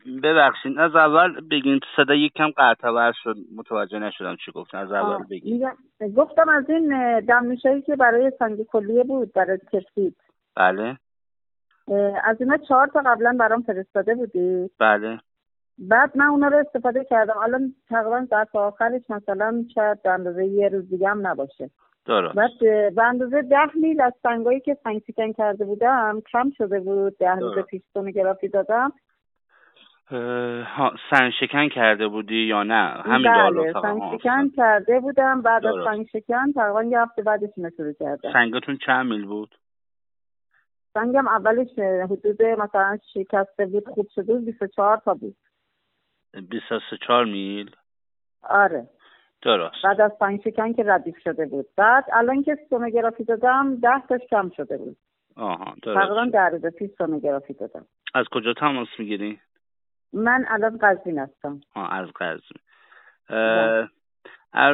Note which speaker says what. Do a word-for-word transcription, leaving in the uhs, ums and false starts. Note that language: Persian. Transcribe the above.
Speaker 1: ببخشید از اول بگین، صدا یکم قطع و وصل شد، متوجه نشدم چی گفتن. از اول بگین.
Speaker 2: میگم گفتم از این دمنوشایی که برای سنگ کلیه بود برای کشید.
Speaker 1: بله.
Speaker 2: از اینا چهار تا قبلا برام فرستاده بودی.
Speaker 1: بله.
Speaker 2: بعد من اونا رو استفاده کردم. الان تقریبا در آخرش مثلا شاید به اندازه یه روز دیگه هم نباشه.
Speaker 1: درست.
Speaker 2: بعد به اندازه ده میل از سنگایی که سنگ شکن کرده بودم کم شده بود. ده روز پیش سونوگرافی دادم.
Speaker 1: ها سنگ شکن کرده بودی یا نه؟ همین
Speaker 2: بله سنگ شکن کرده بودم. بعد از سنگ شکن تقریبا یه هفته بعدش اینو شروع کردم.
Speaker 1: سنگتون چند میل بود؟
Speaker 2: سنگم اولش حدود مثلا شکسته بود خوب شده بود بیست و چهار تا بود.
Speaker 1: بیست و چهار میل؟
Speaker 2: آره
Speaker 1: درست.
Speaker 2: بعد از سنگ شکن که ردیف شده بود. بعد الان که سونوگرافی دادم ده تاش کم شده بود.
Speaker 1: آها درست.
Speaker 2: تقریبا در روز پیش سونوگرافی دادم.
Speaker 1: از کجا تماس میگیری؟
Speaker 2: من الان قزوین هستم.
Speaker 1: آه از قزوین.